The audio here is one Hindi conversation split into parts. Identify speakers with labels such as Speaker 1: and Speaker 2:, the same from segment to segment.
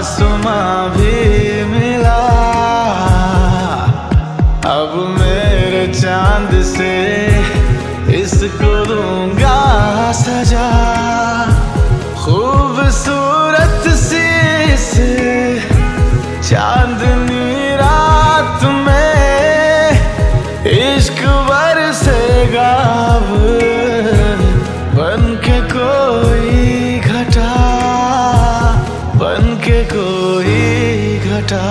Speaker 1: आसमां भी मिला। अब मेरे चांद से इसको दूंगा सजा। खूबसूरत सी इस चांदनी रात में इश्क बरसेगा अब बनके कोई घटा, बनके कोई घटा।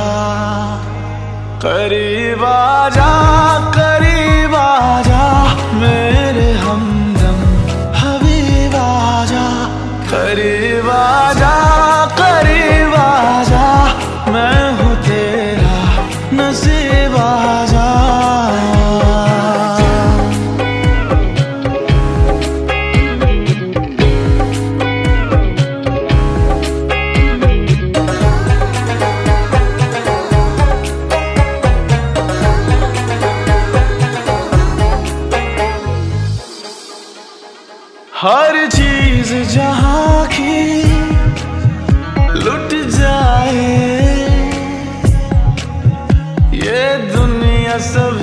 Speaker 1: करीब आजा, करीब आजा मेरे हमदम हबीब आजा। करीब आजा, करीब आजा मैं हूँ तेरा नसीब आजा। हर चीज जहाँ की लुट जाए, ये दुनिया सब